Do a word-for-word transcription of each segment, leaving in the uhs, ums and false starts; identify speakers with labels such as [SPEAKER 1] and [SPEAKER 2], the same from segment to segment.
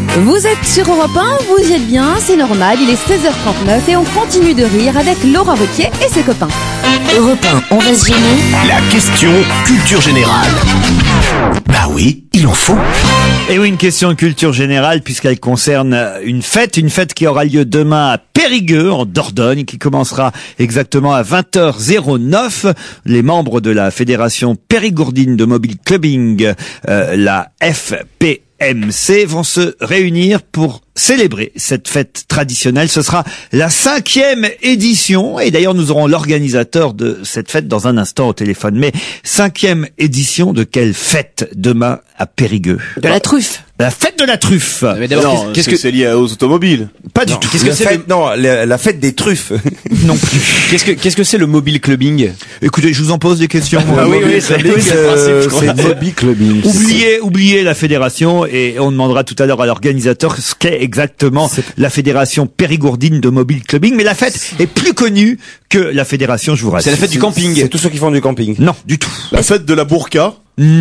[SPEAKER 1] Vous êtes sur Europe un, vous y êtes bien, c'est normal, il est seize heures trente-neuf et on continue de rire avec Laurent Ruquier et ses copains.
[SPEAKER 2] Europe un, on va se gêner.
[SPEAKER 3] La question culture générale. Bah oui, il en faut.
[SPEAKER 4] Et oui, une question de culture générale puisqu'elle concerne une fête, une fête qui aura lieu demain à Périgueux, en Dordogne, qui commencera exactement à vingt heures neuf. Les membres de la Fédération Périgourdine de Mobile Clubbing, euh, la F P M C, vont se réunir pour célébrer cette fête traditionnelle. Ce sera la cinquième édition, et d'ailleurs nous aurons l'organisateur de cette fête dans un instant au téléphone. Mais cinquième édition de quelle fête demain à Périgueux?
[SPEAKER 1] De la truffe.
[SPEAKER 4] La fête de la truffe.
[SPEAKER 5] Mais d'abord,
[SPEAKER 6] Non,
[SPEAKER 5] qu'est-ce
[SPEAKER 6] c'est,
[SPEAKER 5] que
[SPEAKER 6] c'est lié aux automobiles.
[SPEAKER 4] Pas du
[SPEAKER 5] Non.
[SPEAKER 4] tout.
[SPEAKER 5] Qu'est-ce que
[SPEAKER 7] La
[SPEAKER 5] c'est
[SPEAKER 7] fête,
[SPEAKER 5] le...
[SPEAKER 7] non, la, la fête des truffes.
[SPEAKER 4] Non plus.
[SPEAKER 5] Qu'est-ce que qu'est-ce que c'est le mobile clubbing?
[SPEAKER 4] Écoutez, je vous en pose des questions.
[SPEAKER 5] Ah oui, oui, c'est
[SPEAKER 7] Clubbing,
[SPEAKER 5] oui, c'est le
[SPEAKER 7] euh,
[SPEAKER 5] principe, je crois.
[SPEAKER 7] c'est Mobile Clubbing.
[SPEAKER 4] Oubliez, oubliez la fédération et on demandera tout à l'heure à l'organisateur ce qu'est exactement la Fédération Périgourdine de Mobile Clubbing. Mais la fête est plus connue que la fédération, je vous rassure.
[SPEAKER 5] C'est la fête du camping.
[SPEAKER 7] C'est tous ceux qui font du camping.
[SPEAKER 4] Non, du tout.
[SPEAKER 6] La fête de la burqa.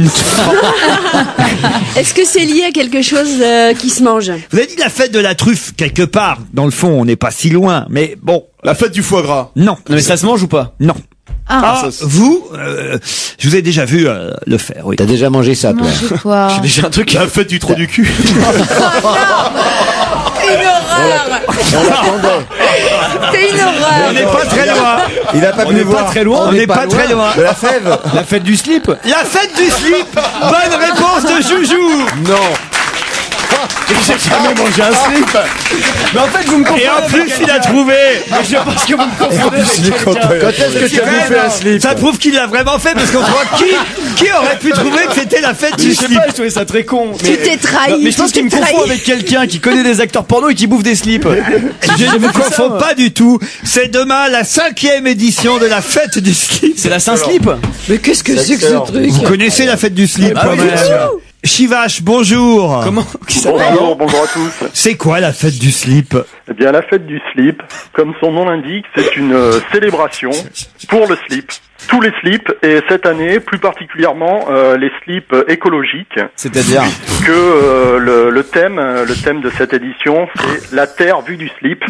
[SPEAKER 8] Est-ce que c'est lié à quelque chose euh, qui se mange?
[SPEAKER 4] Vous avez dit la fête de la truffe quelque part. Dans le fond, on n'est pas si loin. Mais bon,
[SPEAKER 6] La fête du foie gras.
[SPEAKER 4] non.
[SPEAKER 5] Non mais ça se mange ou pas?
[SPEAKER 4] Non.
[SPEAKER 1] Ah,
[SPEAKER 4] Ah, vous, euh, je vous ai déjà vu euh, le faire, oui.
[SPEAKER 7] T'as déjà mangé ça, toi?
[SPEAKER 1] manger quoi?
[SPEAKER 5] J'ai déjà un truc.
[SPEAKER 6] La fête du trou du cul.
[SPEAKER 8] C'est une horreur. C'est une
[SPEAKER 4] On
[SPEAKER 8] horreur.
[SPEAKER 4] n'est pas très loin.
[SPEAKER 7] Il a pas
[SPEAKER 4] On
[SPEAKER 7] pu
[SPEAKER 4] n'est
[SPEAKER 7] voir.
[SPEAKER 4] pas très loin. On n'est pas très loin.
[SPEAKER 7] De la fève.
[SPEAKER 5] La fête du slip.
[SPEAKER 4] La fête du slip. Bonne réponse de Joujou.
[SPEAKER 7] Non.
[SPEAKER 5] J'ai jamais mangé un slip. Mais en fait vous me confondez.
[SPEAKER 4] Et en plus, il a trouvé.
[SPEAKER 5] Mais je pense que vous me confondez avec quelqu'un.
[SPEAKER 7] Quand est-ce que tu as bouffé un slip?
[SPEAKER 4] Ça prouve qu'il l'a vraiment fait parce qu'on croit qui, qui aurait pu trouver que c'était la fête
[SPEAKER 5] Je
[SPEAKER 4] du
[SPEAKER 5] sais
[SPEAKER 4] slip.
[SPEAKER 5] pas, je trouvais ça très con.
[SPEAKER 8] Tu t'es trahi.
[SPEAKER 5] Non, mais je
[SPEAKER 8] tu
[SPEAKER 5] pense qu'il
[SPEAKER 8] t'es
[SPEAKER 5] me confond
[SPEAKER 8] trahi.
[SPEAKER 5] avec quelqu'un qui connaît des acteurs porno et qui bouffe des slips.
[SPEAKER 4] Je ne vous confonds pas du tout. C'est demain la cinquième édition de la fête du slip.
[SPEAKER 5] C'est la Saint-Slip.
[SPEAKER 8] Mais qu'est-ce que c'est que ce
[SPEAKER 7] excellent.
[SPEAKER 8] truc?
[SPEAKER 4] Vous connaissez la fête du slip
[SPEAKER 5] Ah
[SPEAKER 4] quand
[SPEAKER 5] oui,
[SPEAKER 4] même.
[SPEAKER 5] bien sûr.
[SPEAKER 4] Chivache, bonjour.
[SPEAKER 5] Comment qui s'appelle?
[SPEAKER 9] Bonjour, bonjour à tous.
[SPEAKER 4] C'est quoi la fête du slip?
[SPEAKER 9] Eh bien, la fête du slip, comme son nom l'indique, c'est une euh, célébration pour le slip. Tous les slips, et cette année, plus particulièrement, euh, les slips écologiques.
[SPEAKER 5] C'est-à-dire
[SPEAKER 9] Que euh, le, le thème, euh, le thème de cette édition, c'est la Terre vue du slip,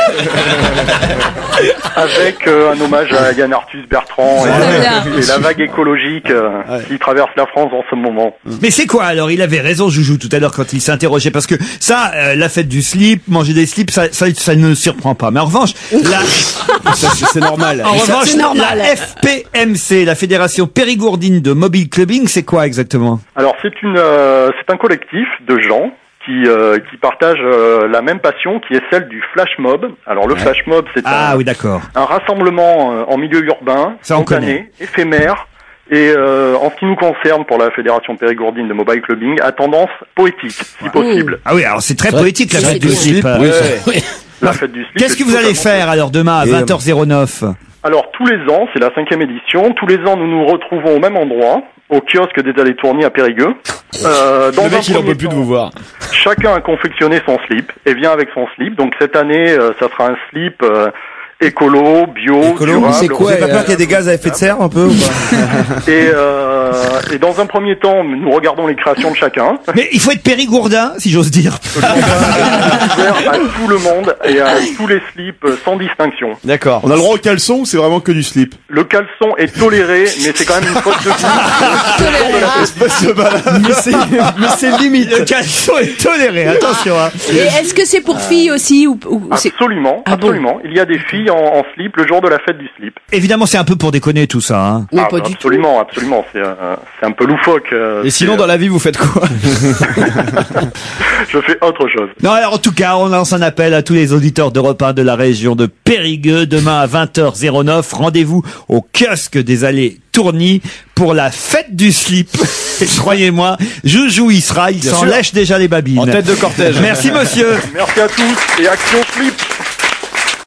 [SPEAKER 9] avec euh, un hommage à Yann Arthus Bertrand et, et la vague écologique euh, qui traverse la France en ce moment.
[SPEAKER 4] Mais c'est quoi alors? Il avait raison Joujou tout à l'heure quand il s'interrogeait parce que ça, euh, la fête du slip, manger des slips, ça, ça, ça ne surprend pas. Mais en revanche, la,
[SPEAKER 5] Ça, c'est c'est normal.
[SPEAKER 4] en revanche,
[SPEAKER 8] c'est normal.
[SPEAKER 4] la F P M C, la Fédération Périgourdine de Mobile Clubbing, c'est quoi exactement?
[SPEAKER 9] Alors c'est une, euh, c'est un collectif de gens qui euh, qui partagent euh, la même passion, qui est celle du flash mob. Alors le flash mob, c'est
[SPEAKER 4] Ah
[SPEAKER 9] un,
[SPEAKER 4] oui, d'accord.
[SPEAKER 9] un rassemblement euh, en milieu urbain,
[SPEAKER 4] Ça, on
[SPEAKER 9] spontané, éphémère, et euh, en ce qui nous concerne pour la Fédération Périgourdine de Mobile Clubbing, à tendance poétique, si possible.
[SPEAKER 4] Ah oui, alors c'est très
[SPEAKER 7] vrai-
[SPEAKER 4] poétique la
[SPEAKER 7] c'est
[SPEAKER 4] fête
[SPEAKER 7] vrai
[SPEAKER 4] du
[SPEAKER 7] que
[SPEAKER 4] slip.
[SPEAKER 7] oui,
[SPEAKER 4] Euh,
[SPEAKER 9] La fête du slip.
[SPEAKER 4] Qu'est-ce
[SPEAKER 9] est
[SPEAKER 4] que vous allez
[SPEAKER 9] totalement-
[SPEAKER 4] faire alors demain à
[SPEAKER 7] Et,
[SPEAKER 4] vingt heures neuf?
[SPEAKER 9] Alors tous les ans, c'est la cinquième édition, tous les ans nous nous retrouvons au même endroit, au kiosque des Allées Tourny à Périgueux. Euh, dans
[SPEAKER 5] Le
[SPEAKER 9] un
[SPEAKER 5] mec, il en
[SPEAKER 9] premier
[SPEAKER 5] peut plus de
[SPEAKER 9] temps,
[SPEAKER 5] vous voir.
[SPEAKER 9] Chacun a confectionné son slip et vient avec son slip. Donc cette année, euh, ça sera un slip euh, écolo, bio,
[SPEAKER 7] Écolo,
[SPEAKER 9] durable.
[SPEAKER 7] c'est quoi? Vous avez pas peur qu'il y ait des gaz à effet de serre un peu ou pas?
[SPEAKER 9] Et, euh, et dans un premier temps, nous regardons les créations de chacun.
[SPEAKER 4] Mais il faut être périgourdin, si j'ose dire.
[SPEAKER 9] Ouvert à tout le monde et à tous les slips euh, sans distinction.
[SPEAKER 5] D'accord.
[SPEAKER 6] On a le droit au caleçon ou c'est vraiment que du slip?
[SPEAKER 9] Le caleçon est toléré, mais c'est quand même une faute de goût.
[SPEAKER 6] Espèce de balade.
[SPEAKER 5] Mais c'est mais c'est limite.
[SPEAKER 4] Le caleçon est toléré, attention. Hein.
[SPEAKER 8] Et est-ce que c'est pour filles aussi ou, ou c'est...
[SPEAKER 9] Absolument,
[SPEAKER 8] Ah bon
[SPEAKER 9] absolument. Il y a des filles en, en slip le jour de la fête du slip.
[SPEAKER 4] Évidemment, c'est un peu pour déconner tout ça. Hein.
[SPEAKER 8] Mais
[SPEAKER 9] Ah,
[SPEAKER 8] pas
[SPEAKER 9] bah,
[SPEAKER 8] du tout.
[SPEAKER 9] absolument, absolument. C'est euh, c'est un peu loufoque. euh,
[SPEAKER 5] Et sinon
[SPEAKER 9] c'est,
[SPEAKER 5] dans la vie vous faites quoi?
[SPEAKER 9] euh, je fais autre chose.
[SPEAKER 4] Non, alors en tout cas, on lance un appel à tous les auditeurs d'Europe un de la région de Périgueux. Demain à vingt heures neuf, rendez-vous au kiosque des Allées Tourny pour la fête du slip. Et croyez-moi, Joujou y sera, il
[SPEAKER 5] Bien
[SPEAKER 4] s'en
[SPEAKER 5] sûr.
[SPEAKER 4] lèche déjà les babines.
[SPEAKER 5] En tête de cortège.
[SPEAKER 4] Merci monsieur.
[SPEAKER 9] Merci à tous et action slip.